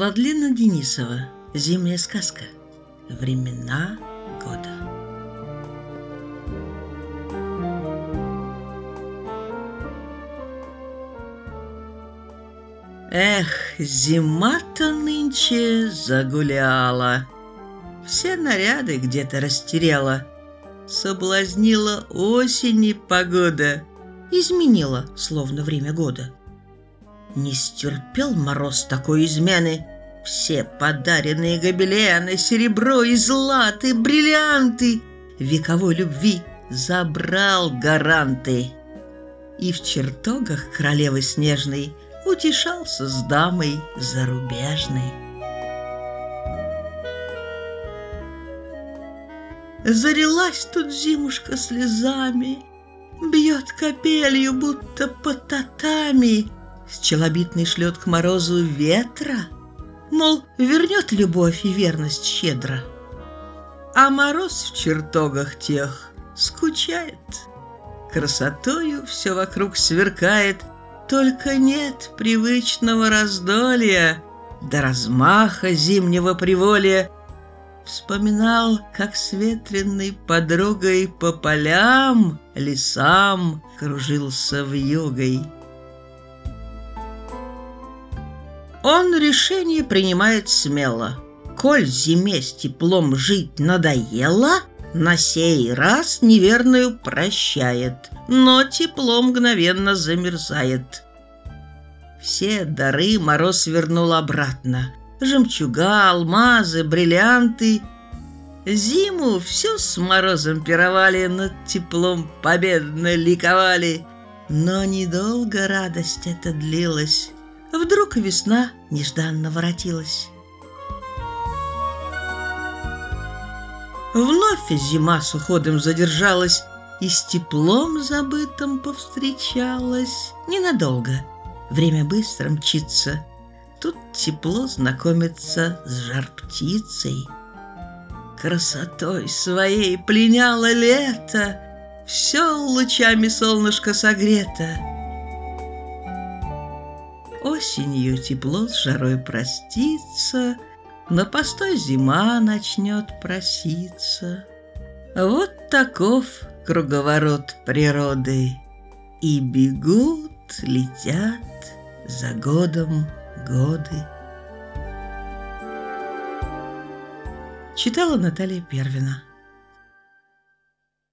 Владлена Денисова. Зимняя сказка. Времена года. Эх, зима-то нынче загуляла, все наряды где-то растеряла, соблазнила осени погода, изменила, словно время года. Не стерпел мороз такой измены, все подаренные гобелены, серебро и златы, бриллианты вековой любви забрал гаранты. И в чертогах королевы снежной утешался с дамой зарубежной. Зарилась тут зимушка слезами, бьет капелью, будто по татами, с челобитной шлет к морозу ветра, мол, вернет любовь и верность щедро. А мороз в чертогах тех скучает, красотою все вокруг сверкает, только нет привычного раздолья до размаха зимнего приволья. Вспоминал, как с ветреной подругой по полям, лесам кружился вьюгой. Он решение принимает смело. Коль зиме с теплом жить надоело, на сей раз неверную прощает, но тепло мгновенно замерзает. Все дары мороз вернул обратно: жемчуга, алмазы, бриллианты. Зиму всю с морозом пировали, над теплом победно ликовали. Но недолго радость эта длилась, вдруг весна нежданно воротилась. Вновь зима с уходом задержалась и с теплом забытым повстречалась. Ненадолго, время быстро мчится, тут тепло знакомится с жар-птицей. Красотой своей пленяло лето, все лучами солнышко согрето. Осенью тепло с жарой простится, на постой зима начнет проситься. Вот таков круговорот природы, и бегут, летят за годом годы. Читала Наталья Первина.